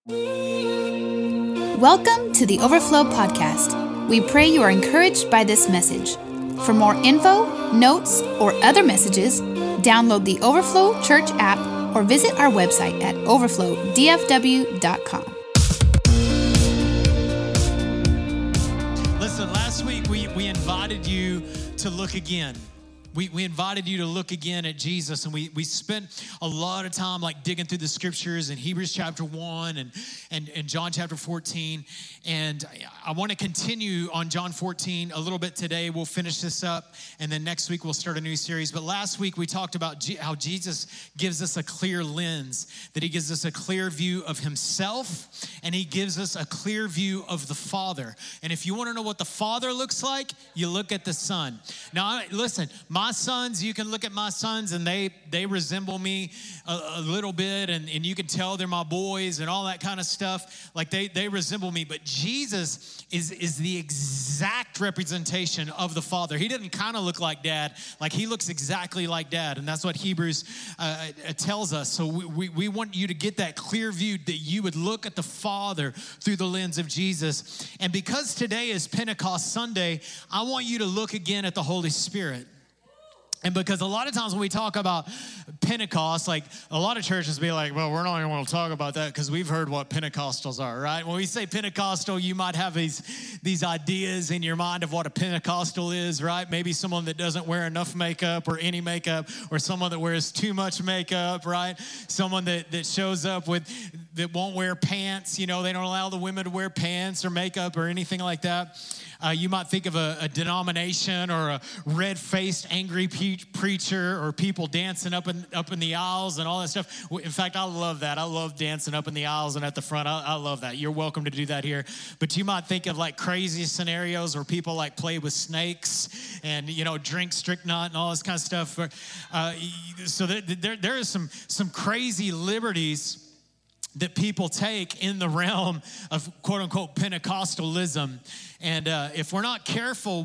Welcome to the Overflow Podcast. We pray you are encouraged by this message. For more info, notes, or other messages, download the Overflow Church app or visit our website at overflowdfw.com. Listen, last week we invited you to look again. We invited you to look again at Jesus, and we spent a lot of time like digging through the scriptures in Hebrews chapter 1 and John chapter 14. And I want to continue on John 14 a little bit today. We'll finish this up, and then next week we'll start a new series. But last week we talked about how Jesus gives us a clear lens, that he gives us a clear view of himself, and he gives us a clear view of the Father. And if you want to know what the Father looks like, you look at the Son. Now, listen, my sons, you can look at my sons and they resemble me a little bit, and you can tell they're my boys and all that kind of stuff. Like they resemble me, but Jesus is the exact representation of the Father. He doesn't kind of look like Dad, like he looks exactly like Dad, and that's what Hebrews tells us. So we want you to get that clear view, that you would look at the Father through the lens of Jesus. And because today is Pentecost Sunday, I want you to look again at the Holy Spirit. And because a lot of times when we talk about Pentecost, like a lot of churches be like, well, we're not even going to talk about that because we've heard what Pentecostals are, right? When we say Pentecostal, you might have these ideas in your mind of what a Pentecostal is, right? Maybe someone that doesn't wear enough makeup or any makeup, or someone that wears too much makeup, right? Someone that shows up that won't wear pants. You know, they don't allow the women to wear pants or makeup or anything like that. You might think of a denomination or a red-faced, angry preacher, or people dancing up in the aisles and all that stuff. In fact, I love that. I love dancing up in the aisles and at the front. I love that. You're welcome to do that here. But you might think of like crazy scenarios where people like play with snakes and, you know, drink strychnine and all this kind of stuff. So there is some crazy liberties that people take in the realm of quote unquote Pentecostalism. And if we're not careful,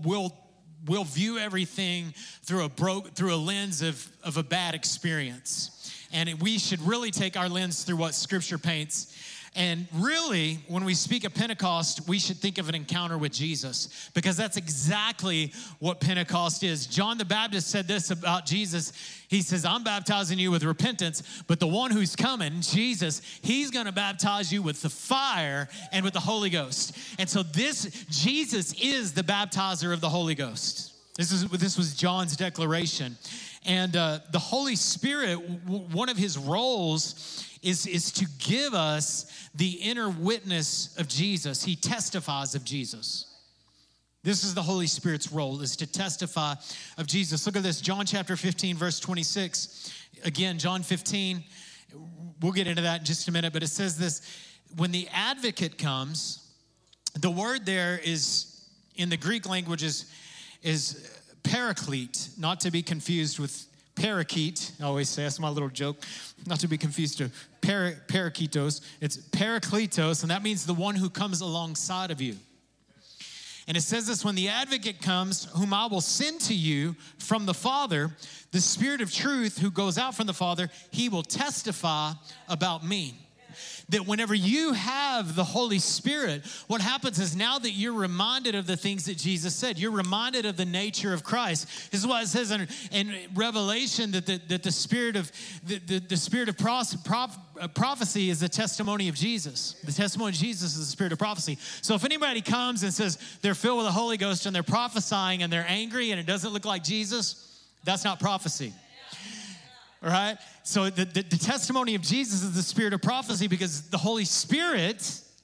we'll view everything through a lens of a bad experience. And we should really take our lens through what Scripture paints. And really, when we speak of Pentecost, we should think of an encounter with Jesus, because that's exactly what Pentecost is. John the Baptist said this about Jesus. He says, I'm baptizing you with repentance, but the one who's coming, Jesus, he's going to baptize you with the fire and with the Holy Ghost. And so Jesus is the baptizer of the Holy Ghost. This was John's declaration. And the Holy Spirit, one of his roles is to give us the inner witness of Jesus. He testifies of Jesus. This is the Holy Spirit's role, is to testify of Jesus. Look at this, John chapter 15, verse 26. Again, John 15, we'll get into that in just a minute, but it says this: when the advocate comes, the word there is, in the Greek language, is paraclete, not to be confused with parakeet. I always say, that's my little joke, not to be confused to parakitos. It's parakletos, and that means the one who comes alongside of you. And it says this: when the advocate comes, whom I will send to you from the Father, the Spirit of truth who goes out from the Father, he will testify about me. That whenever you have the Holy Spirit, what happens is, now that you're reminded of the things that Jesus said, you're reminded of the nature of Christ. This is why it says in Revelation that the spirit of prophecy is the testimony of Jesus. The testimony of Jesus is the spirit of prophecy. So if anybody comes and says they're filled with the Holy Ghost and they're prophesying and they're angry and it doesn't look like Jesus, that's not prophecy. All right? So the testimony of Jesus is the spirit of prophecy, because the Holy Spirit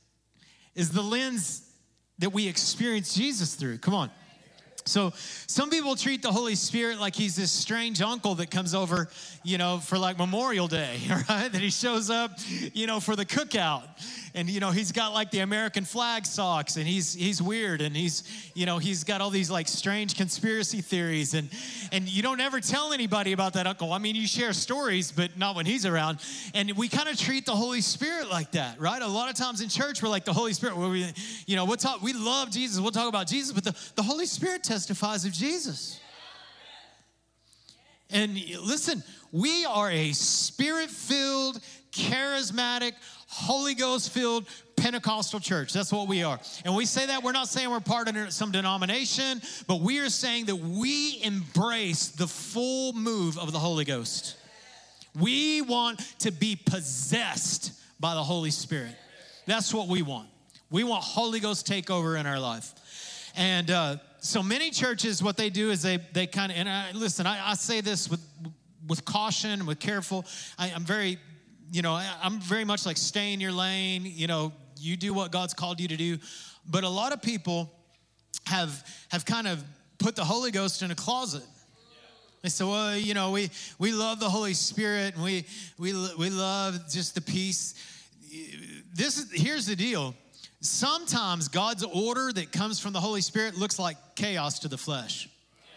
is the lens that we experience Jesus through. Come on. So some people treat the Holy Spirit like he's this strange uncle that comes over, you know, for like Memorial Day, right? That he shows up, you know, for the cookout. And, you know, he's got like the American flag socks, and he's weird, and he's got all these like strange conspiracy theories, and you don't ever tell anybody about that uncle. I mean, you share stories, but not when he's around. And we kind of treat the Holy Spirit like that, right? A lot of times in church, we're like, the Holy Spirit, where we love Jesus, we'll talk about Jesus, but the Holy Spirit testifies of Jesus. And listen, we are a Spirit-filled, charismatic, Holy Ghost-filled Pentecostal church. That's what we are. And we say that, we're not saying we're part of some denomination, but we are saying that we embrace the full move of the Holy Ghost. We want to be possessed by the Holy Spirit. That's what we want. We want Holy Ghost takeover in our life. And so many churches, what they do is they kind of, and I say this with caution, with careful. I'm very much like stay in your lane. You do what God's called you to do. But a lot of people have kind of put the Holy Ghost in a closet. They say, well, we love the Holy Spirit, and we love just the peace. Here's the deal. Sometimes God's order that comes from the Holy Spirit looks like chaos to the flesh.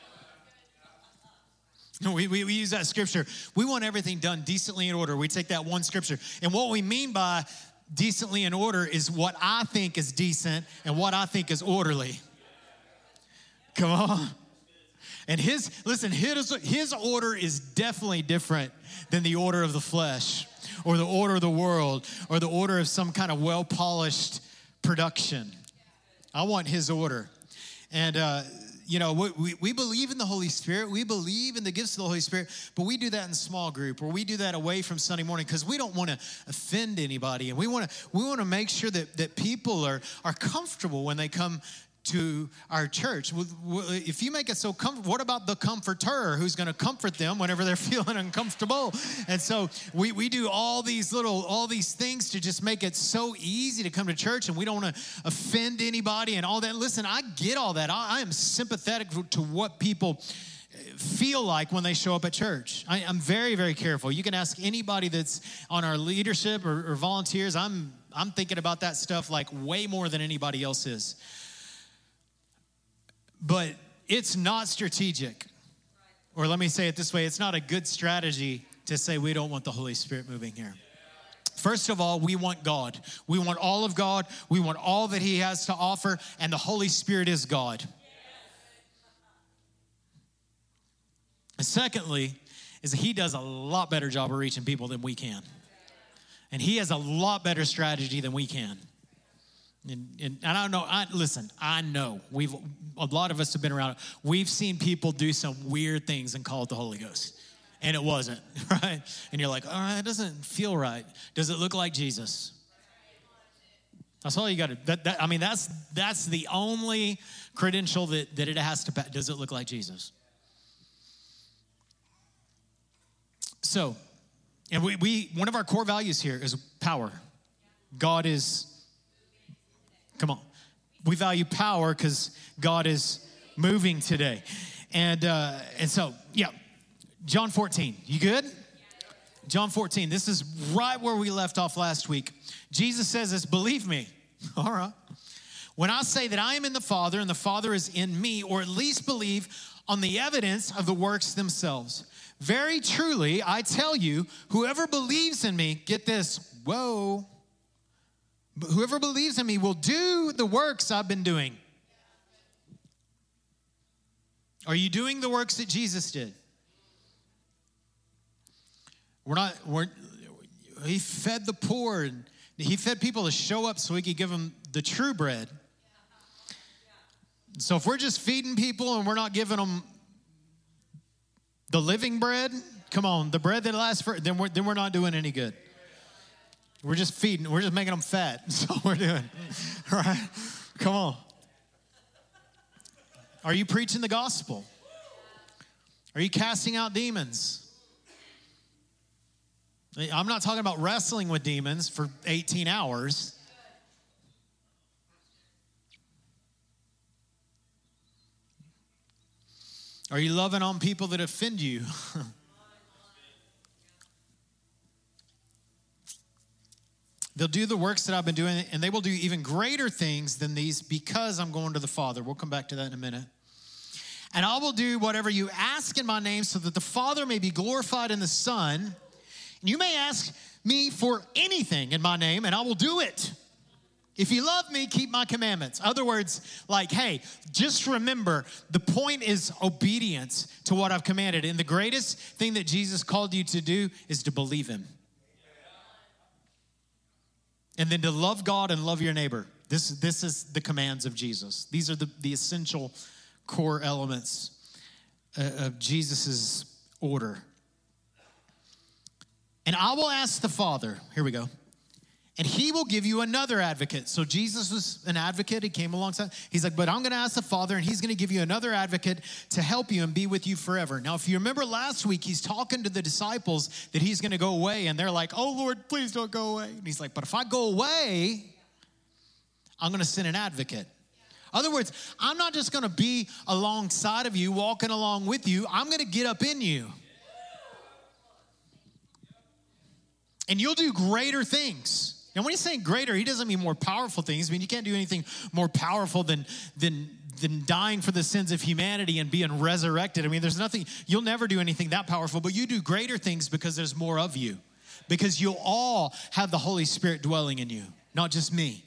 We use that scripture. We want everything done decently in order. We take that one scripture. And what we mean by decently in order is what I think is decent and what I think is orderly. Come on. And his order is definitely different than the order of the flesh or the order of the world or the order of some kind of well-polished production. I want his order. And, we believe in the Holy Spirit. We believe in the gifts of the Holy Spirit, but we do that in small group, or we do that away from Sunday morning because we don't want to offend anybody. And we want to make sure that people are comfortable when they come to our church. If you make it so comfortable, what about the comforter who's going to comfort them whenever they're feeling uncomfortable? And so we do all these things to just make it so easy to come to church, and we don't want to offend anybody and all that. Listen, I get all that. I am sympathetic to what people feel like when they show up at church. I'm very, very careful. You can ask anybody that's on our leadership or volunteers. I'm thinking about that stuff like way more than anybody else is. But it's not strategic. Or let me say it this way, it's not a good strategy to say we don't want the Holy Spirit moving here. First of all, we want God. We want all of God. We want all that he has to offer, and the Holy Spirit is God. And secondly, is that he does a lot better job of reaching people than we can. And he has a lot better strategy than we can. And I don't know, I know a lot of us have been around. We've seen people do some weird things and call it the Holy Ghost. And it wasn't, right? And you're like, all right, it doesn't feel right. Does it look like Jesus? That's all you got to, that's the only credential that it has to pass. Does it look like Jesus? So, and we one of our core values here is power. God is, come on. We value power because God is moving today. And so, yeah, John 14. You good? John 14. This is right where we left off last week. Jesus says this, believe me. All right. When I say that I am in the Father and the Father is in me, or at least believe on the evidence of the works themselves. Very truly, I tell you, whoever believes in me, get this, whoa. Whoever believes in me will do the works I've been doing. Are you doing the works that Jesus did? He fed the poor, and he fed people to show up so he could give them the true bread. So if we're just feeding people and we're not giving them the living bread, come on, the bread that lasts then we're not doing any good. We're just feeding. We're just making them fat. That's all we're doing. All right? Come on. Are you preaching the gospel? Are you casting out demons? I'm not talking about wrestling with demons for 18 hours. Are you loving on people that offend you? They'll do the works that I've been doing, and they will do even greater things than these because I'm going to the Father. We'll come back to that in a minute. And I will do whatever you ask in my name so that the Father may be glorified in the Son. And you may ask me for anything in my name, and I will do it. If you love me, keep my commandments. Other words, like, hey, just remember, the point is obedience to what I've commanded. And the greatest thing that Jesus called you to do is to believe him. And then to love God and love your neighbor. This is the commands of Jesus. These are the essential core elements of Jesus's order. And I will ask the Father, here we go, and he will give you another advocate. So Jesus was an advocate. He came alongside. He's like, but I'm going to ask the Father, and he's going to give you another advocate to help you and be with you forever. Now, if you remember last week, he's talking to the disciples that he's going to go away, and they're like, oh, Lord, please don't go away. And he's like, but if I go away, I'm going to send an advocate. In other words, I'm not just going to be alongside of you, walking along with you. I'm going to get up in you. And you'll do greater things. And when he's saying greater, he doesn't mean more powerful things. I mean, you can't do anything more powerful than dying for the sins of humanity and being resurrected. I mean, there's nothing, you'll never do anything that powerful, but you do greater things because there's more of you. Because you'll all have the Holy Spirit dwelling in you, not just me.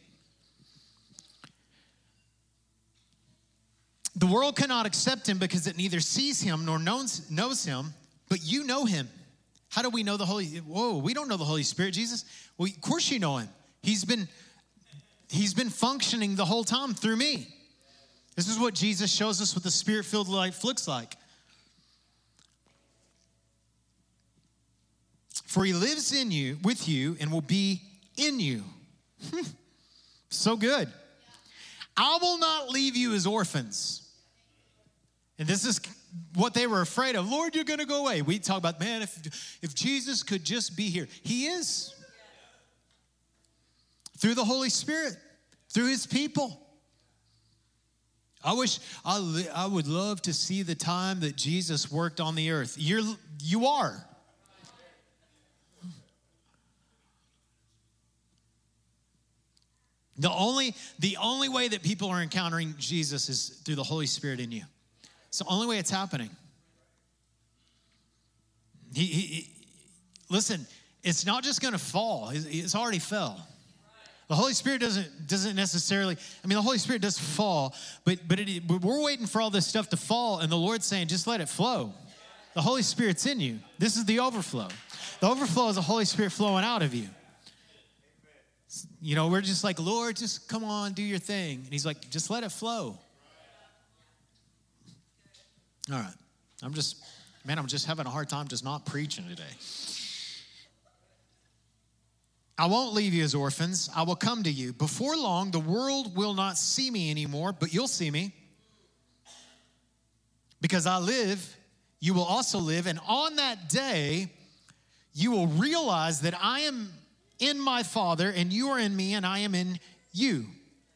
The world cannot accept him because it neither sees him nor knows him, but you know him. How do we know the Holy? Whoa, we don't know the Holy Spirit, Jesus. Well, of course you know him. He's been functioning the whole time through me. This is what Jesus shows us what the Spirit-filled life looks like. For he lives in you, with you, and will be in you. So good. I will not leave you as orphans. And this is what they were afraid of. Lord, you're going to go away. We talk about, man, if Jesus could just be here. He is. Through the Holy Spirit, through his people. I would love to see the time that Jesus worked on the earth. You are. The only way that people are encountering Jesus is through the Holy Spirit in you. It's the only way it's happening. Listen, it's not just going to fall. It's already fell. The Holy Spirit doesn't necessarily, I mean, the Holy Spirit does fall, but we're waiting for all this stuff to fall, and the Lord's saying, just let it flow. The Holy Spirit's in you. This is the overflow. The overflow is the Holy Spirit flowing out of you. You know, we're just like, Lord, just come on, do your thing. And he's like, just let it flow. All right. I'm just having a hard time just not preaching today. I won't leave you as orphans. I will come to you. Before long, the world will not see me anymore, but you'll see me. Because I live, you will also live. And on that day, you will realize that I am in my Father, and you are in me, and I am in you.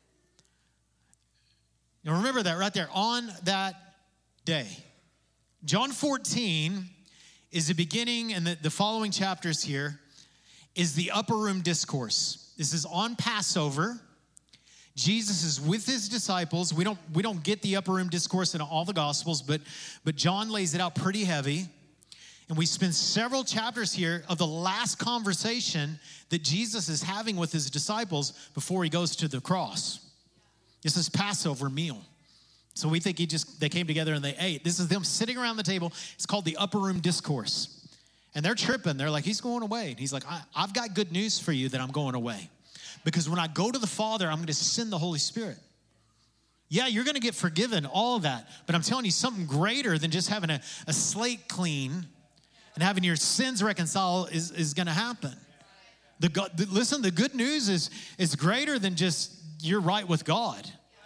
Now remember that right there, on that day. John 14 is the beginning, and the following chapters here is the upper room discourse. This is on Passover. Jesus is with his disciples. We don't get the upper room discourse in all the Gospels, but John lays it out pretty heavy. And we spend several chapters here of the last conversation that Jesus is having with his disciples before he goes to the cross. This is Passover meal. So we think they came together and they ate. This is them sitting around the table. It's called the upper room discourse. And they're tripping. They're like, he's going away. And he's like, I've got good news for you that I'm going away. Because when I go to the Father, I'm going to send the Holy Spirit. Yeah, you're going to get forgiven, all of that. But I'm telling you, something greater than just having a slate clean and having your sins reconciled is going to happen. Listen, the good news is greater than just you're right with God.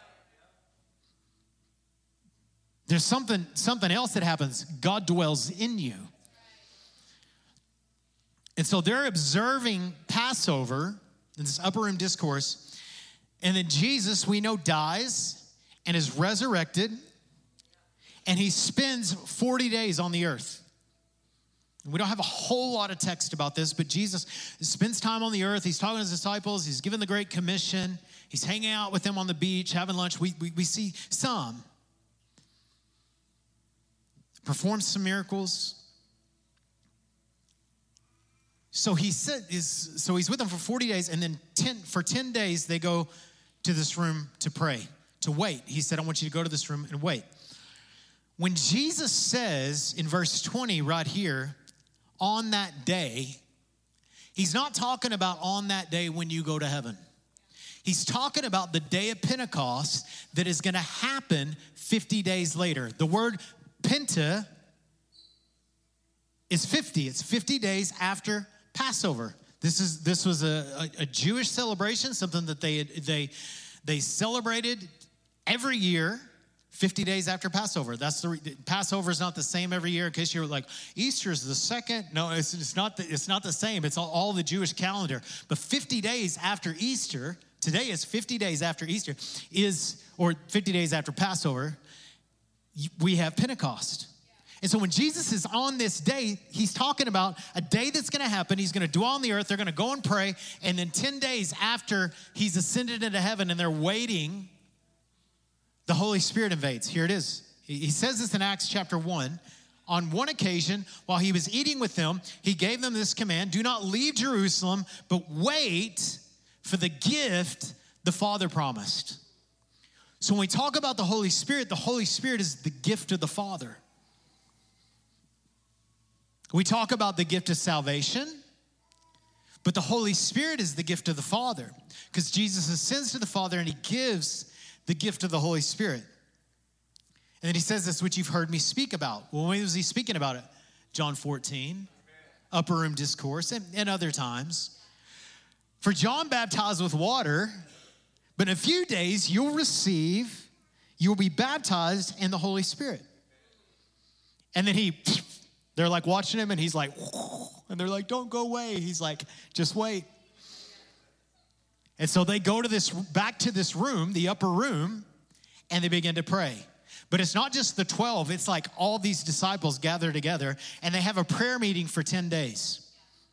There's something else that happens. God dwells in you. And so they're observing Passover in this upper room discourse. And then Jesus, we know, dies and is resurrected. And he spends 40 days on the earth. We don't have a whole lot of text about this, but Jesus spends time on the earth. He's talking to his disciples. He's given the Great Commission. He's hanging out with them on the beach, having lunch. We see some. Performs some miracles. So he's with them for 40 days, and then for 10 days, they go to this room to pray, to wait. He said, I want you to go to this room and wait. When Jesus says in verse 20 right here, on that day, he's not talking about on that day when you go to heaven. He's talking about the day of Pentecost that is going to happen 50 days later. The word Penta is 50. It's 50 days after Passover. This was a Jewish celebration, something that they celebrated every year, 50 days after Passover. Passover is not the same every year. In case you're like, Easter is the second. No, it's not the same. It's all the Jewish calendar. But 50 days after Easter, today is 50 days after Easter, or 50 days after Passover, we have Pentecost. And so when Jesus is on this day, he's talking about a day that's going to happen. He's going to dwell on the earth. They're going to go and pray. And then 10 days after he's ascended into heaven and they're waiting, the Holy Spirit invades. Here it is. He says this in Acts chapter 1. On one occasion, while he was eating with them, he gave them this command: do not leave Jerusalem, but wait for the gift the Father promised. So when we talk about the Holy Spirit is the gift of the Father. We talk about the gift of salvation, but the Holy Spirit is the gift of the Father, because Jesus ascends to the Father and he gives the gift of the Holy Spirit. And then he says this, which you've heard me speak about. Well, when was he speaking about it? John 14, upper room discourse, and other times. For John baptized with water, but in a few days you'll be baptized in the Holy Spirit. And then they're like watching him, and he's like, and they're like, don't go away. He's like, just wait. And so they go back to this room, the upper room, and they begin to pray. But it's not just the 12. It's like all these disciples gather together, and they have a prayer meeting for 10 days.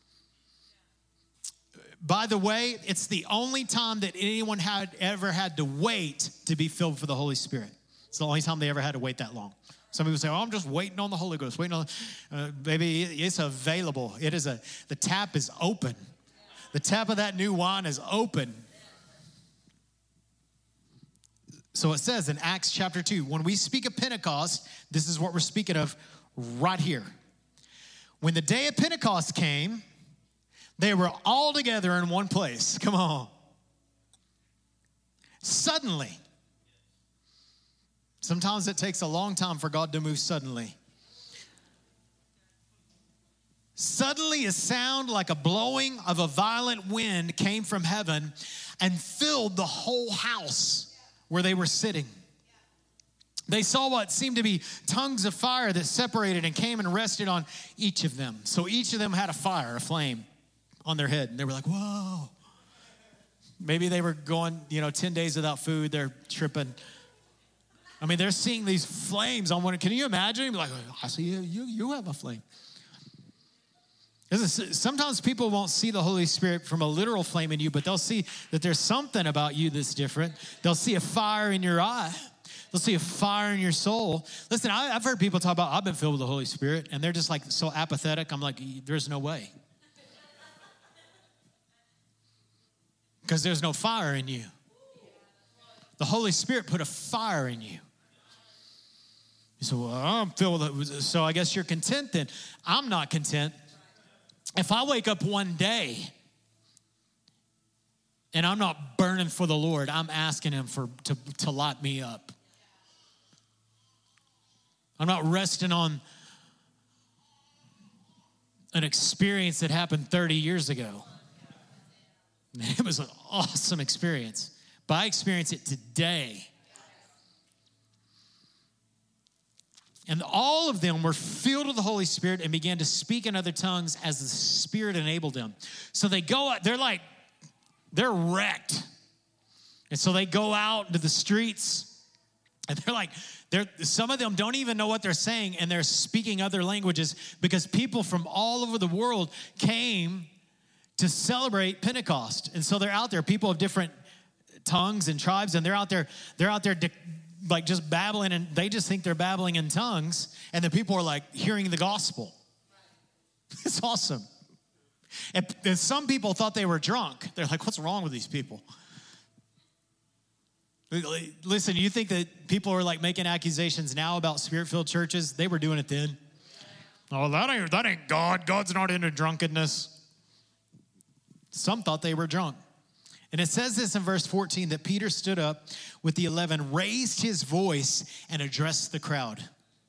By the way, it's the only time that anyone ever had to wait to be filled for the Holy Spirit. It's the only time they ever had to wait that long. Some people say, I'm just waiting on the Holy Ghost, baby, it's available. The tap is open. The tap of that new wine is open. So it says in Acts chapter 2, when we speak of Pentecost, this is what we're speaking of right here. When the day of Pentecost came, they were all together in one place. Come on. Suddenly. Sometimes it takes a long time for God to move suddenly. Suddenly a sound like a blowing of a violent wind came from heaven and filled the whole house where they were sitting. They saw what seemed to be tongues of fire that separated and came and rested on each of them. So each of them had a flame on their head. And they were like, whoa. Maybe they were going, 10 days without food. They're tripping. I mean, they're seeing these flames on one. Can you imagine? Like, I see you have a flame. Sometimes people won't see the Holy Spirit from a literal flame in you, but they'll see that there's something about you that's different. They'll see a fire in your eye. They'll see a fire in your soul. Listen, I've heard people talk about, I've been filled with the Holy Spirit, and they're just like so apathetic. I'm like, there's no way. Because there's no fire in you. The Holy Spirit put a fire in you. So I'm filled with it. So I guess you're content then. I'm not content. If I wake up one day and I'm not burning for the Lord, I'm asking him to light me up. I'm not resting on an experience that happened 30 years ago. It was an awesome experience, but I experience it today. And all of them were filled with the Holy Spirit and began to speak in other tongues as the Spirit enabled them. So they go out, they're wrecked. And so they go out into the streets, and some of them don't even know what they're saying, and they're speaking other languages because people from all over the world came to celebrate Pentecost. And so they're out there, people of different tongues and tribes, and they're out there like just babbling, and they just think they're babbling in tongues, and the people are like hearing the gospel. It's awesome. And some people thought they were drunk. They're like, what's wrong with these people? Listen, you think that people are like making accusations now about spirit-filled churches? They were doing it then. Oh, that ain't God. God's not into drunkenness. Some thought they were drunk. And it says this in verse 14, that Peter stood up with the 11, raised his voice, and addressed the crowd.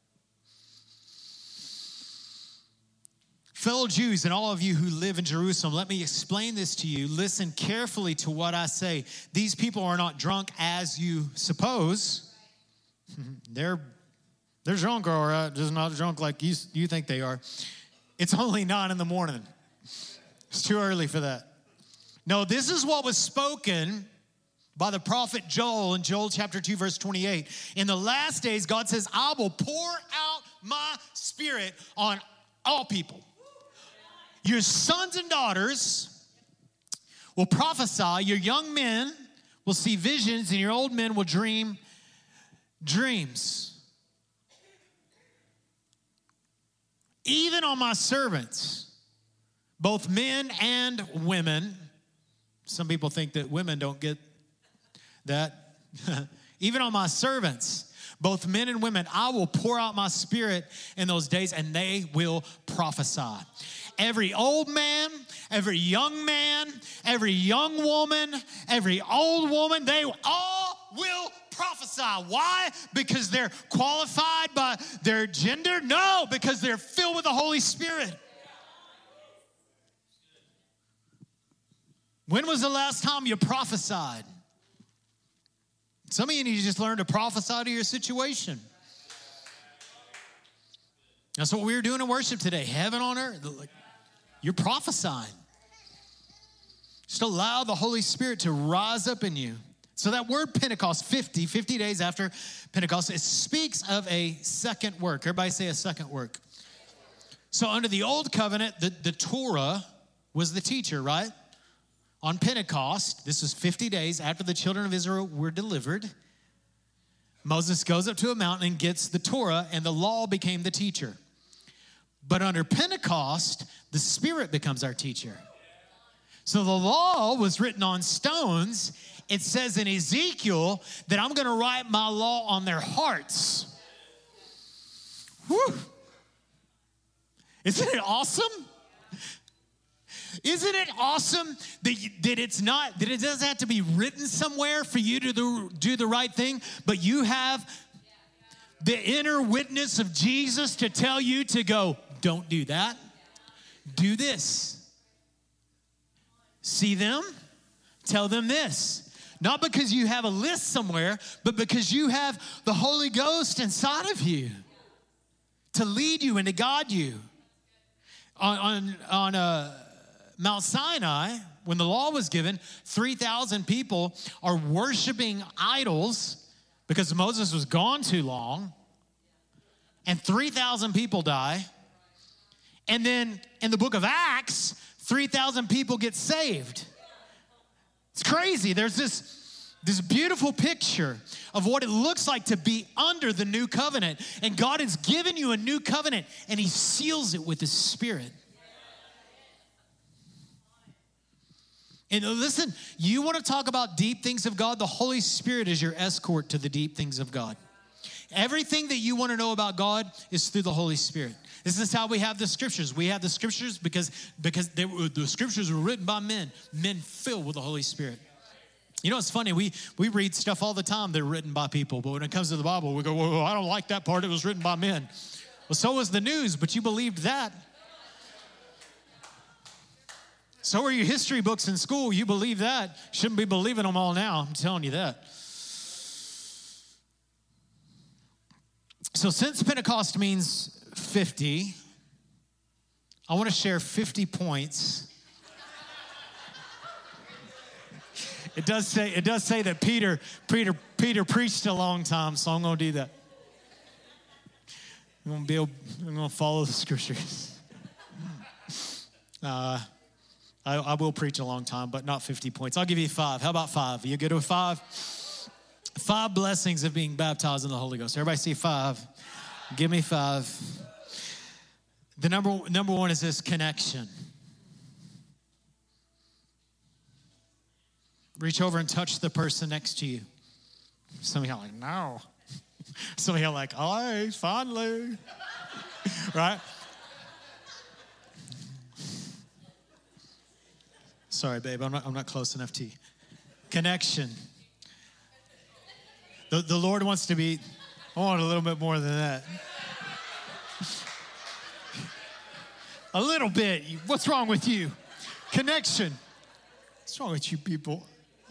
Fellow Jews and all of you who live in Jerusalem, let me explain this to you. Listen carefully to what I say. These people are not drunk as you suppose. They're drunk, all right, just not drunk like you think they are. It's only 9 a.m. It's too early for that. No, this is what was spoken by the prophet Joel in Joel chapter 2, verse 28. In the last days, God says, I will pour out my spirit on all people. Your sons and daughters will prophesy. Your young men will see visions, and your old men will dream dreams. Even on my servants, both men and women. Some people think that women don't get that. Even on my servants, both men and women, I will pour out my spirit in those days, and they will prophesy. Every old man, every young man, every young woman, every old woman, they all will prophesy. Why? Because they're qualified by their gender? No, because they're filled with the Holy Spirit. When was the last time you prophesied? Some of you need to just learn to prophesy to your situation. That's what we were doing in worship today. Heaven on earth. You're prophesying. Just allow the Holy Spirit to rise up in you. So that word Pentecost, 50 days after Pentecost, it speaks of a second work. Everybody say a second work. So under the old covenant, the Torah was the teacher, right? On Pentecost, this was 50 days after the children of Israel were delivered. Moses goes up to a mountain and gets the Torah, and the law became the teacher. But under Pentecost, the Spirit becomes our teacher. So the law was written on stones. It says in Ezekiel that I'm going to write my law on their hearts. Whew. Isn't it awesome? Isn't it awesome that it doesn't have to be written somewhere for you to do the right thing, but you have the inner witness of Jesus to tell you to go, don't do that. Do this. See them, tell them this. Not because you have a list somewhere, but because you have the Holy Ghost inside of you to lead you and to guide you. On Mount Sinai, when the law was given, 3,000 people are worshiping idols because Moses was gone too long, and 3,000 people die. And then in the book of Acts, 3,000 people get saved. It's crazy. There's this beautiful picture of what it looks like to be under the new covenant. And God has given you a new covenant, and he seals it with his Spirit. And listen, you want to talk about deep things of God? The Holy Spirit is your escort to the deep things of God. Everything that you want to know about God is through the Holy Spirit. This is how we have the scriptures. We have the scriptures because the scriptures were written by men filled with the Holy Spirit. You know, it's funny. We read stuff all the time that are written by people, but when it comes to the Bible, we go, whoa, I don't like that part. It was written by men. Well, so was the news, but you believed that. So are your history books in school. You believe that. Shouldn't be believing them all now. I'm telling you that. So since Pentecost means 50, I want to share 50 points. It does say that Peter preached a long time, so I'm going to do that. I'm going to follow the scriptures. I will preach a long time, but not 50 points. I'll give you 5. How about 5? Are you good with 5? 5 blessings of being baptized in the Holy Ghost. Everybody see 5? Give me 5. The number one is this: connection. Reach over and touch the person next to you. Some of y'all are like, no. Some of y'all are like, oh, finally. Right? Sorry, babe, I'm not close enough to you. Connection. The Lord wants to be, I want a little bit more than that. A little bit. What's wrong with you? Connection. What's wrong with you people?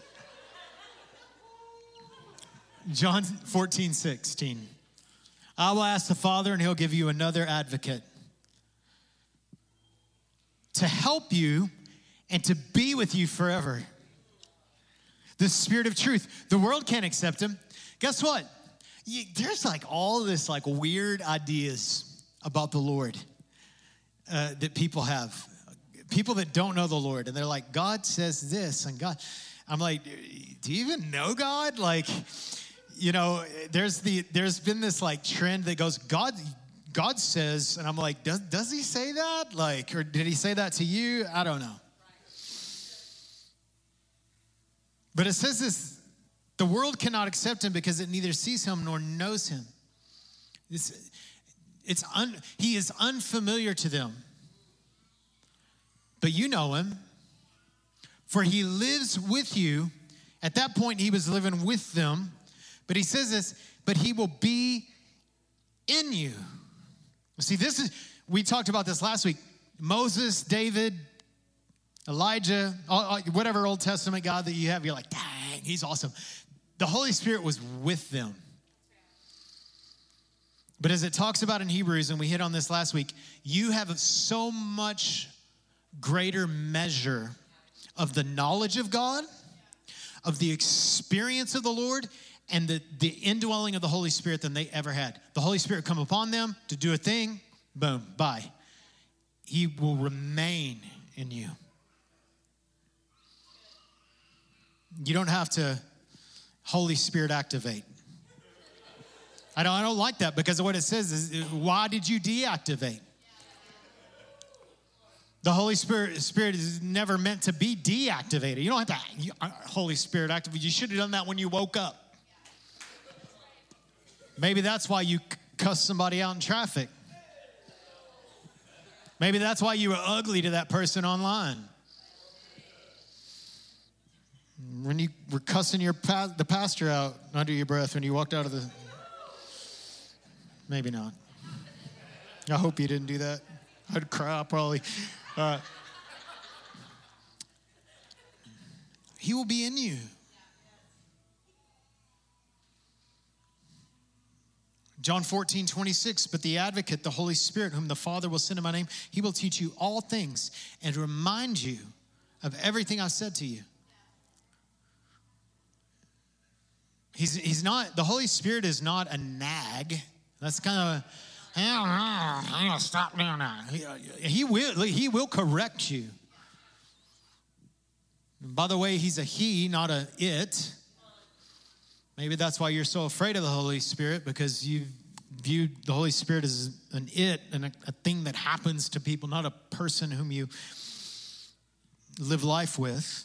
John 14:16. I will ask the Father, and he'll give you another advocate to help you and to be with you forever. The Spirit of truth. The world can't accept him. Guess what? There's like all this like weird ideas about the Lord that people have. People that don't know the Lord, and they're like, God says this, and God. I'm like, do you even know God? Like, you know, there's been this like trend that goes, God says, and I'm like, does he say that? Like, or did he say that to you? I don't know. But it says this, the world cannot accept him because it neither sees him nor knows him. He is unfamiliar to them. But you know him, for he lives with you. At that point, he was living with them. But he says this, but he will be in you. See, we talked about this last week. Moses, David, Elijah, whatever Old Testament God that you have, you're like, dang, he's awesome. The Holy Spirit was with them. But as it talks about in Hebrews, and we hit on this last week, you have so much greater measure of the knowledge of God, of the experience of the Lord, and the indwelling of the Holy Spirit than they ever had. The Holy Spirit come upon them to do a thing, boom, bye. He will remain in you. You don't have to Holy Spirit activate. I don't like that, because what it says is, why did you deactivate? The Holy Spirit is never meant to be deactivated. You don't have to Holy Spirit activate. You should have done that when you woke up. Maybe that's why you cussed somebody out in traffic. Maybe that's why you were ugly to that person online. When you were cussing the pastor out under your breath when you walked out of the... Maybe not. I hope you didn't do that. I'd cry probably. He will be in you. John 14:26, but the advocate, the Holy Spirit, whom the Father will send in my name, he will teach you all things and remind you of everything I've said to you. He's not, the Holy Spirit is not a nag. That's kind of, I'm going to stop doing that. He will correct you. And by the way, he's a he, not a it. Maybe that's why you're so afraid of the Holy Spirit, because you view the Holy Spirit as an it and a thing that happens to people, not a person whom you live life with.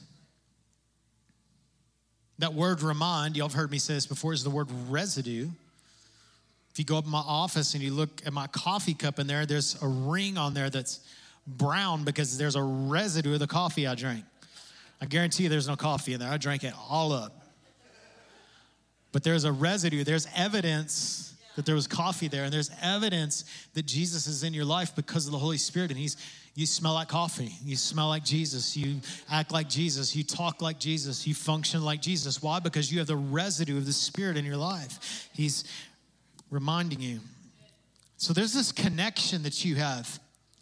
That word remind, y'all have heard me say this before, is the word residue. If you go up in my office and you look at my coffee cup in there, there's a ring on there that's brown because there's a residue of the coffee I drank. I guarantee you there's no coffee in there. I drank it all up. But there's a residue. There's evidence that there was coffee there, and there's evidence that Jesus is in your life because of the Holy Spirit, and you smell like coffee. You smell like Jesus. You act like Jesus. You talk like Jesus. You function like Jesus. Why? Because you have the residue of the Spirit in your life. He's reminding you. So there's this connection that you have.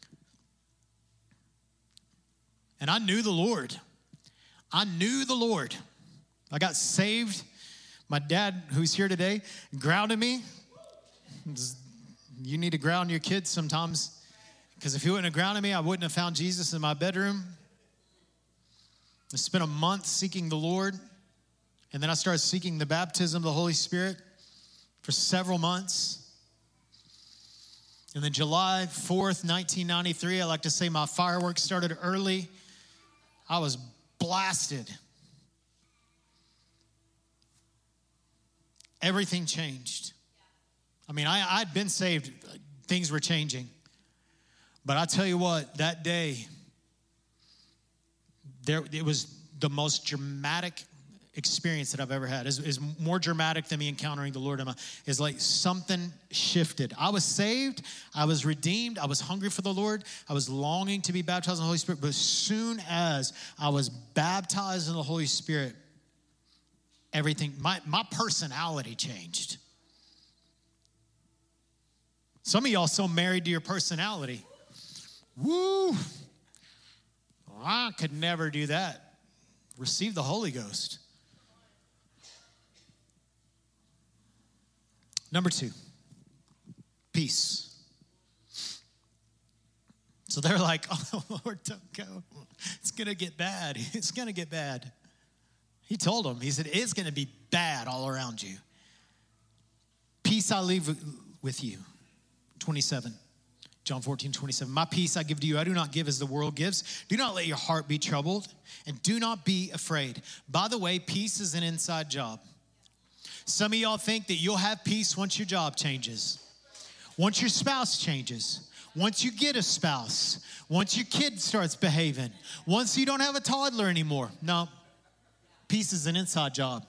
And I knew the Lord. I knew the Lord. I got saved. My dad, who's here today, grounded me. You need to ground your kids sometimes, because if he wouldn't have grounded me, I wouldn't have found Jesus in my bedroom. I spent a month seeking the Lord, and then I started seeking the baptism of the Holy Spirit for several months. And then July 4th, 1993, I like to say my fireworks started early. I was blasted. everything changed. I mean, I'd been saved. Things were changing. But I tell you what, that day, it was the most dramatic experience that I've ever had. Is more dramatic than me encountering the Lord. Is like something shifted. I was saved. I was redeemed. I was hungry for the Lord. I was longing to be baptized in the Holy Spirit. But as soon as I was baptized in the Holy Spirit, everything, my personality changed. Some of y'all so married to your personality. Woo! I could never do that. Receive the Holy Ghost. Number 2, peace. So they're like, oh, Lord, don't go. It's going to get bad. It's going to get bad. He told them, he said, it's going to be bad all around you. Peace I leave with you. 27. John 14:27. My peace I give to you. I do not give as the world gives. Do not let your heart be troubled, and do not be afraid. By the way, peace is an inside job. Some of y'all think that you'll have peace once your job changes, once your spouse changes, once you get a spouse, once your kid starts behaving, once you don't have a toddler anymore. No, peace is an inside job.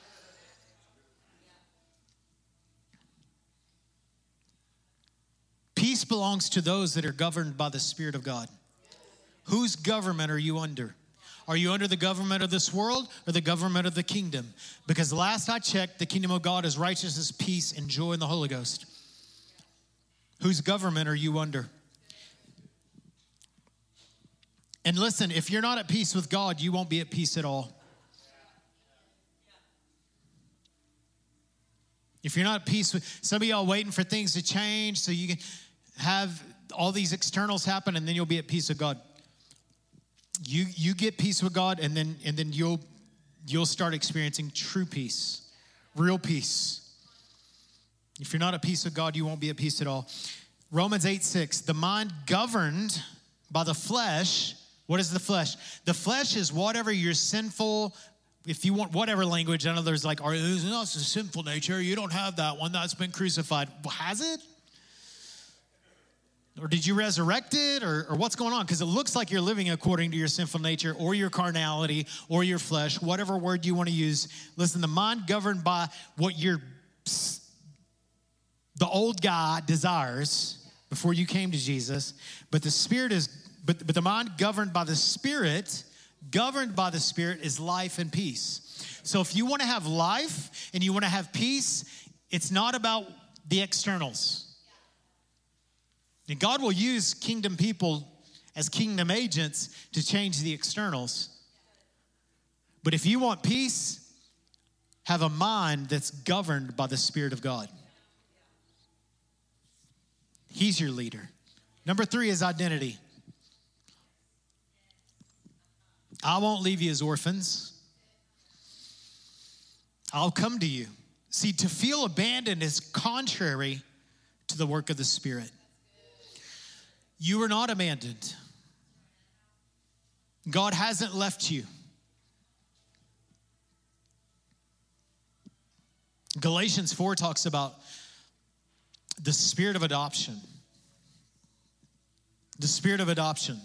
Peace belongs to those that are governed by the Spirit of God. Whose government are you under? Are you under the government of this world or the government of the kingdom? Because last I checked, the kingdom of God is righteousness, peace, and joy in the Holy Ghost. Whose government are you under? And listen, if you're not at peace with God, you won't be at peace at all. If you're not at peace with, some of y'all waiting for things to change so you can have all these externals happen and then you'll be at peace with God. You get peace with God and then you'll start experiencing true peace, real peace. If you're not at peace with God, you won't be at peace at all. Romans 8:6, the mind governed by the flesh. What is the flesh? The flesh is whatever your sinful, if you want whatever language, I know there's like, oh, it's a sinful nature. You don't have that one that's been crucified. Well, has it? Or did you resurrect it? Or what's going on? Because it looks like you're living according to your sinful nature or your carnality or your flesh, whatever word you want to use. Listen, the mind governed by what the old guy desires before you came to Jesus, but the spirit is, but the mind governed by the Spirit is life and peace. So if you want to have life and you want to have peace, it's not about the externals. And God will use kingdom people as kingdom agents to change the externals. But if you want peace, have a mind that's governed by the Spirit of God. He's your leader. Number 3 is identity. I won't leave you as orphans. I'll come to you. See, to feel abandoned is contrary to the work of the Spirit. You are not abandoned. God hasn't left you. Galatians 4 talks about the spirit of adoption. The spirit of adoption.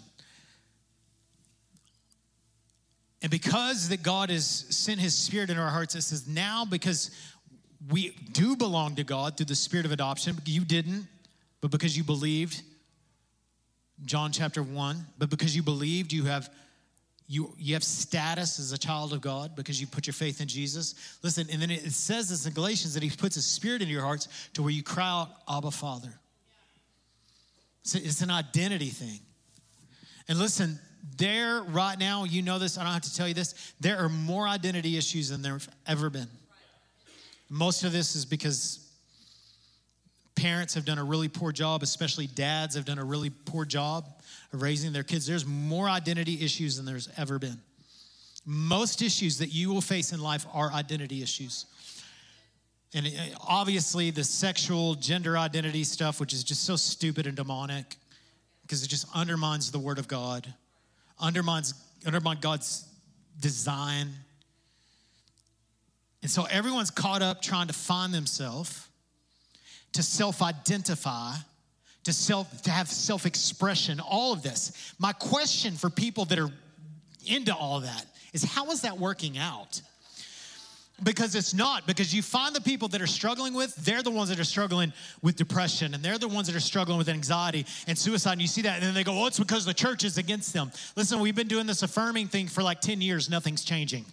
And because that God has sent his Spirit in our hearts, it says now because we do belong to God through the spirit of adoption, you didn't, but because you believed, John chapter 1, but because you believed, you have status as a child of God because you put your faith in Jesus. Listen, and then it says this in Galatians that he puts his Spirit in your hearts to where you cry out, Abba, Father. It's an identity thing. And listen, there right now, you know this, I don't have to tell you this, there are more identity issues than there have ever been. Most of this is because parents have done a really poor job, especially dads have done a really poor job of raising their kids. There's more identity issues than there's ever been. Most issues that you will face in life are identity issues. And obviously the sexual gender identity stuff, which is just so stupid and demonic because it just undermines the Word of God, undermines God's design. And so everyone's caught up trying to find themselves, to self-identify, to have self-expression, all of this. My question for people that are into all that is, how is that working out? Because it's not. Because you find the people that are struggling with, they're the ones that are struggling with depression, and they're the ones that are struggling with anxiety and suicide. And you see that, and then they go, oh, it's because the church is against them. Listen, we've been doing this affirming thing for like 10 years. Nothing's changing.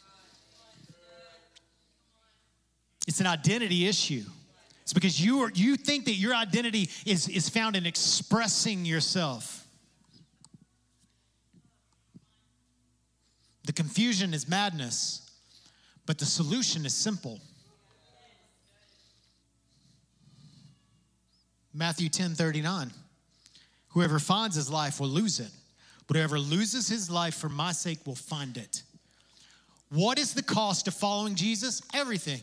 It's an identity issue. It's because you think that your identity is found in expressing yourself. The confusion is madness. But the solution is simple. Matthew 10:39. Whoever finds his life will lose it, but whoever loses his life for my sake will find it. What is the cost of following Jesus? Everything.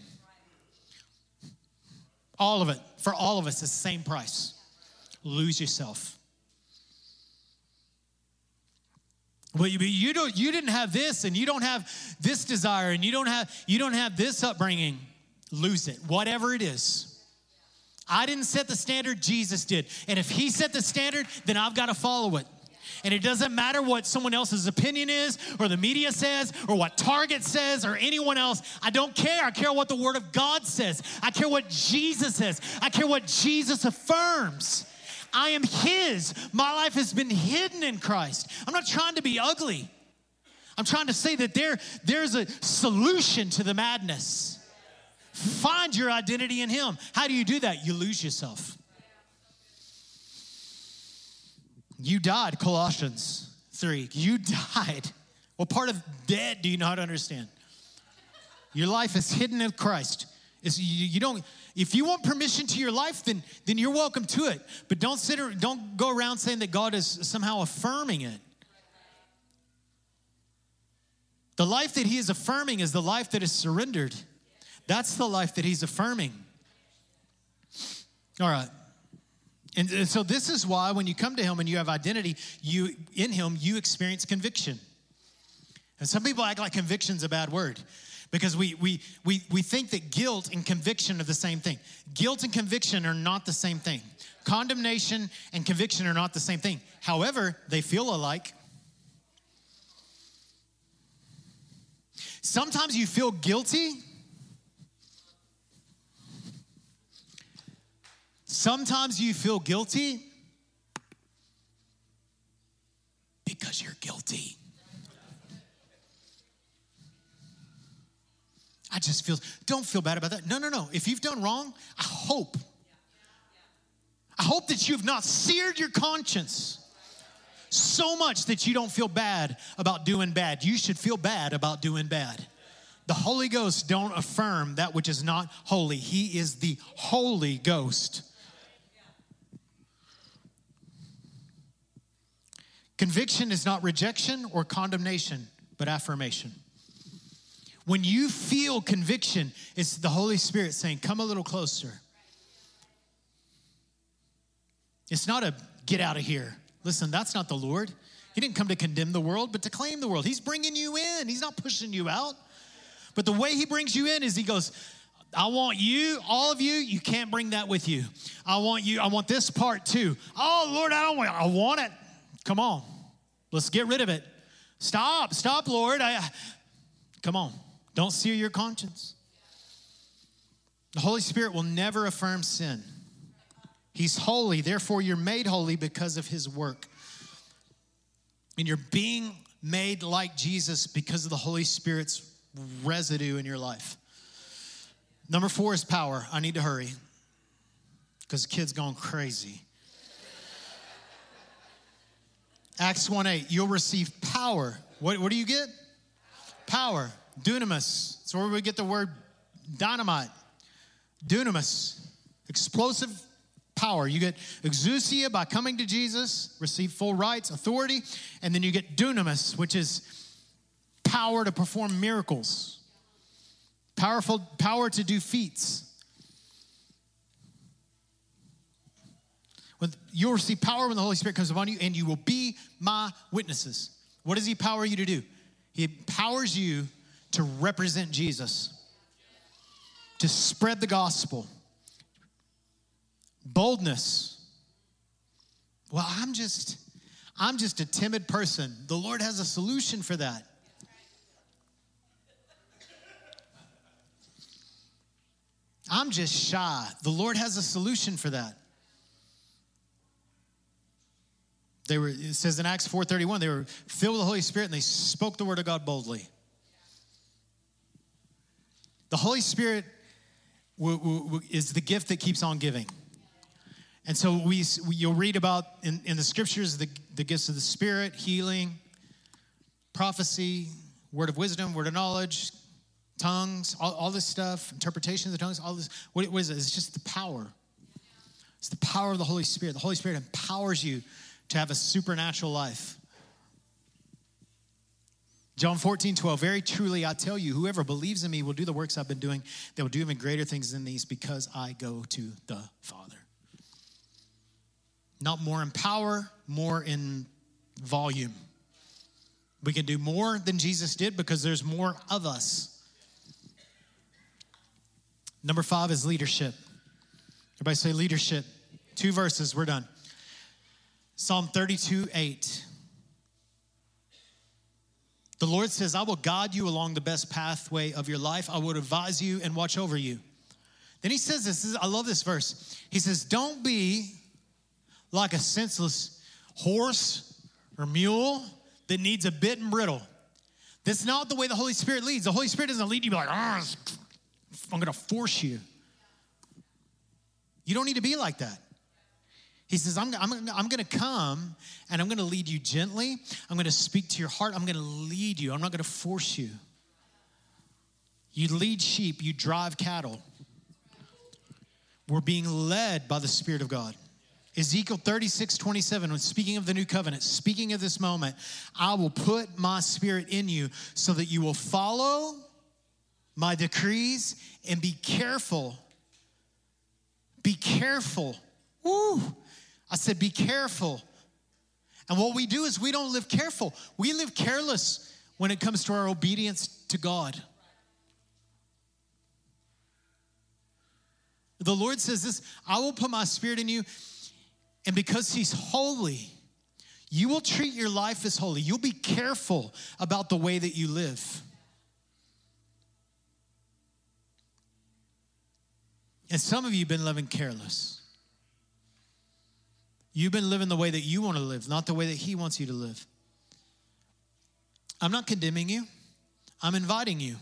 All of it. For all of us, it's the same price. Lose yourself. Well, you didn't have this, and you don't have this desire, and you don't have this upbringing. Lose it, whatever it is. I didn't set the standard, Jesus did. And if he set the standard, then I've got to follow it. And it doesn't matter what someone else's opinion is, or the media says, or what Target says, or anyone else. I don't care. I care what the Word of God says. I care what Jesus says. I care what Jesus affirms. I am his. My life has been hidden in Christ. I'm not trying to be ugly. I'm trying to say that there's a solution to the madness. Find your identity in him. How do you do that? You lose yourself. You died, Colossians 3. You died. What part of dead do you not understand? Your life is hidden in Christ. You don't. If you want permission to your life, then you're welcome to it. But don't go around saying that God is somehow affirming it. The life that he is affirming is the life that is surrendered. That's the life that he's affirming. All right. And so this is why when you come to him and you have identity, in him, you experience conviction. And some people act like conviction's a bad word. Because we think that guilt and conviction are the same thing. Guilt and conviction are not the same thing. Condemnation and conviction are not the same thing. However, they feel alike. Sometimes you feel guilty. Sometimes you feel guilty because you're guilty. I just don't feel bad about that. No. If you've done wrong, I hope that you've not seared your conscience so much that you don't feel bad about doing bad. You should feel bad about doing bad. The Holy Ghost don't affirm that which is not holy. He is the Holy Ghost. Conviction is not rejection or condemnation, but affirmation. When you feel conviction, it's the Holy Spirit saying, come a little closer. It's not a get out of here. Listen, that's not the Lord. He didn't come to condemn the world, but to claim the world. He's bringing you in. He's not pushing you out. But the way he brings you in is he goes, I want you, all of you, you can't bring that with you. I want this part too. Oh, Lord, I want it. Come on. Let's get rid of it. Stop, Lord. Come on. Don't sear your conscience. The Holy Spirit will never affirm sin. He's holy, therefore you're made holy because of his work. And you're being made like Jesus because of the Holy Spirit's residue in your life. Number 4 is power. I need to hurry because the kid's going crazy. Acts 1:8, you'll receive power. What do you get? Power. Dunamis. That's where we get the word dynamite. Dunamis. Explosive power. You get exousia by coming to Jesus, receive full rights, authority, and then you get dunamis, which is power to perform miracles. Power to do feats. You'll receive power when the Holy Spirit comes upon you, and you will be my witnesses. What does he empower you to do? He empowers you to represent Jesus. to spread the gospel. Boldness. Well, I'm just a timid person. The Lord has a solution for that. I'm just shy. The Lord has a solution for that. It says in Acts 4:31, they were filled with the Holy Spirit and they spoke the word of God boldly. The Holy Spirit is the gift that keeps on giving. And so you'll read about in the scriptures the gifts of the Spirit, healing, prophecy, word of wisdom, word of knowledge, tongues, all this stuff, interpretation of the tongues, all this. What is it? It's just the power. It's the power of the Holy Spirit. The Holy Spirit empowers you to have a supernatural life. John 14:12, very truly I tell you, whoever believes in me will do the works I've been doing. They will do even greater things than these because I go to the Father. Not more in power, more in volume. We can do more than Jesus did because there's more of us. Number 5 is leadership. Everybody say leadership. 2 verses, we're done. Psalm 32:8. The Lord says, I will guide you along the best pathway of your life. I will advise you and watch over you. Then he says this, I love this verse. He says, don't be like a senseless horse or mule that needs a bit and bridle. That's not the way the Holy Spirit leads. The Holy Spirit doesn't lead you like, I'm going to force you. You don't need to be like that. He says, I'm going to come and I'm going to lead you gently. I'm going to speak to your heart. I'm going to lead you. I'm not going to force you. You lead sheep. You drive cattle. We're being led by the Spirit of God. Ezekiel 36:27, when speaking of the new covenant, speaking of this moment, I will put my Spirit in you so that you will follow my decrees and be careful. Be careful. Woo! I said, be careful. And what we do is we don't live careful. We live careless when it comes to our obedience to God. The Lord says this, I will put my Spirit in you, and because he's holy, you will treat your life as holy. You'll be careful about the way that you live. And some of you have been living careless. You've been living the way that you want to live, not the way that he wants you to live. I'm not condemning you. I'm inviting you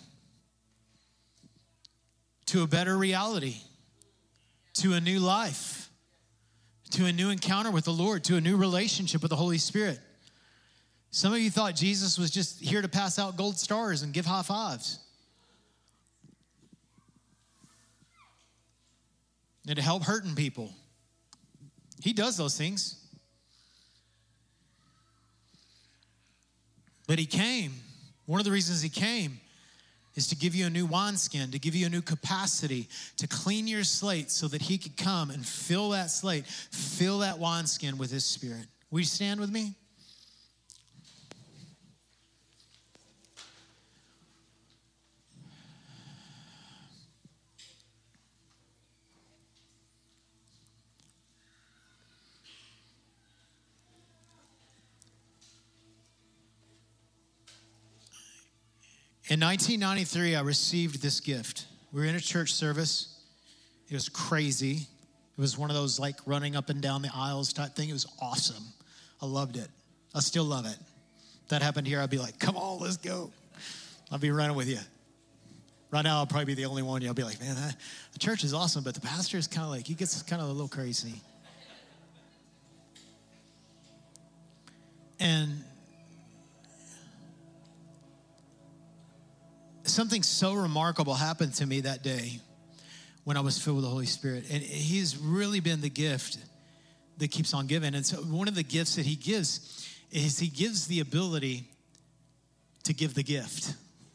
to a better reality, to a new life, to a new encounter with the Lord, to a new relationship with the Holy Spirit. Some of you thought Jesus was just here to pass out gold stars and give high fives and to help hurting people. He does those things. But he came. One of the reasons he came is to give you a new wineskin, to give you a new capacity, to clean your slate so that he could come and fill that slate, fill that wineskin with his Spirit. Will you stand with me? In 1993, I received this gift. We were in a church service. It was crazy. It was one of those like running up and down the aisles type thing. It was awesome. I loved it. I still love it. If that happened here, I'd be like, come on, let's go. I'll be running with you. Right now, I'll probably be the only one. You'll be like, man, the church is awesome, but the pastor is kind of like, he gets kind of a little crazy. And something so remarkable happened to me that day when I was filled with the Holy Spirit. And he's really been the gift that keeps on giving. And so one of the gifts that he gives is he gives the ability to give the gift.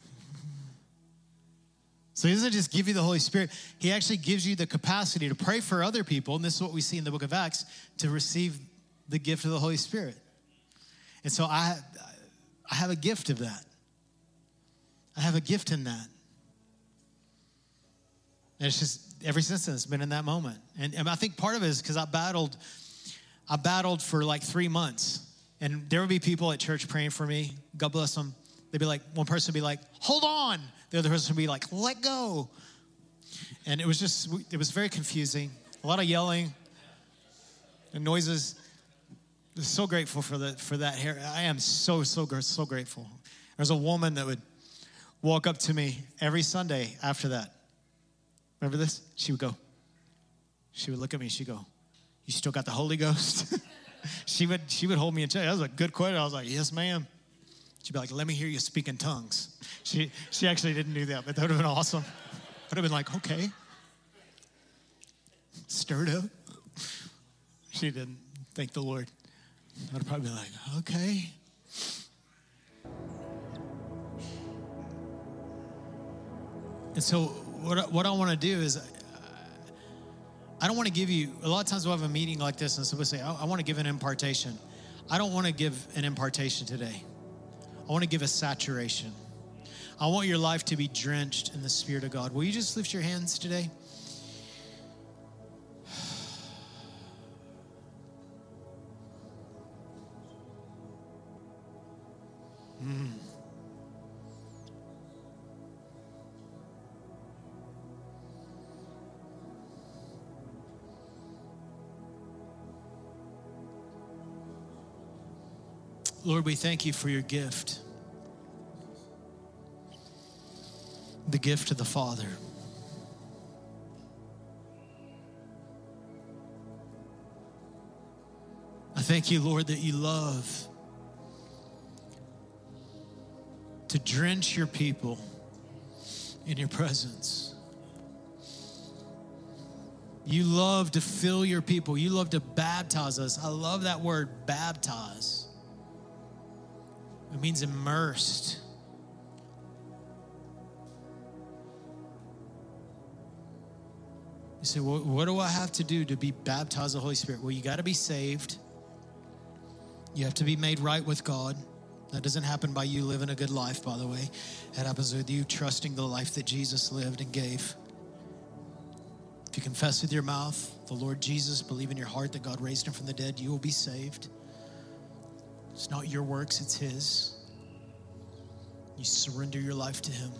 So he doesn't just give you the Holy Spirit. He actually gives you the capacity to pray for other people. And this is what we see in the book of Acts, to receive the gift of the Holy Spirit. And so I have a gift of that. I have a gift in that. And it's just, ever since then, it's been in that moment. And I think part of it is because I battled for like 3 months. And there would be people at church praying for me. God bless them. They'd be like, one person would be like, hold on. The other person would be like, let go. And it was very confusing. A lot of yelling and noises. I'm so grateful for that hair. I am so grateful. There's a woman that would walk up to me every Sunday after that. Remember this? She would look at me, she'd go, you still got the Holy Ghost? she would hold me in check. That was a good question. I was like, yes, ma'am. She'd be like, let me hear you speak in tongues. She actually didn't do that, but that would have been awesome. I would have been like, okay. Stirred up. She didn't. Thank the Lord. I would have probably been like, okay. And so what I want to do is, I don't want to give you, a lot of times we'll have a meeting like this and somebody say, I want to give an impartation. I don't want to give an impartation today. I want to give a saturation. I want your life to be drenched in the Spirit of God. Will you just lift your hands today? Lord, we thank you for your gift. The gift of the Father. I thank you, Lord, that you love to drench your people in your presence. You love to fill your people. You love to baptize us. I love that word, baptize. It means immersed. You say, well, what do I have to do to be baptized with the Holy Spirit? Well, you got to be saved. You have to be made right with God. That doesn't happen by you living a good life, by the way. It happens with you trusting the life that Jesus lived and gave. If you confess with your mouth the Lord Jesus, believe in your heart that God raised him from the dead, you will be saved. It's not your works, it's his. You surrender your life to him.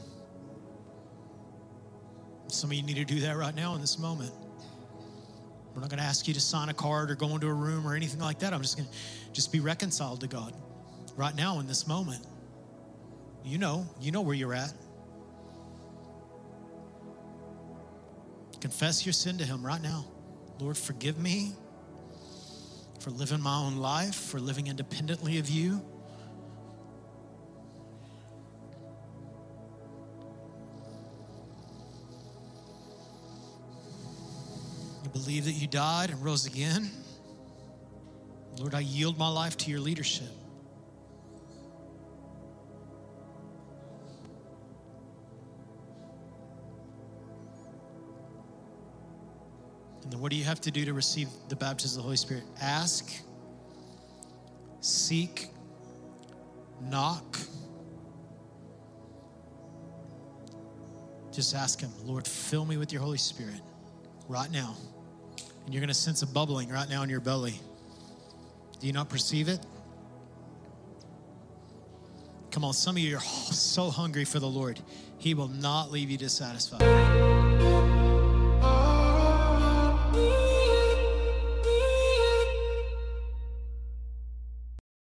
Some of you need to do that right now in this moment. We're not going to ask you to sign a card or go into a room or anything like that. I'm just going to be reconciled to God right now in this moment. You know where you're at. Confess your sin to him right now. Lord, forgive me for living my own life, for living independently of you. I believe that you died and rose again. Lord, I yield my life to your leadership. And then what do you have to do to receive the baptism of the Holy Spirit? Ask, seek, knock. Just ask him, Lord, fill me with your Holy Spirit right now. And you're going to sense a bubbling right now in your belly. Do you not perceive it? Come on, some of you are so hungry for the Lord. He will not leave you dissatisfied.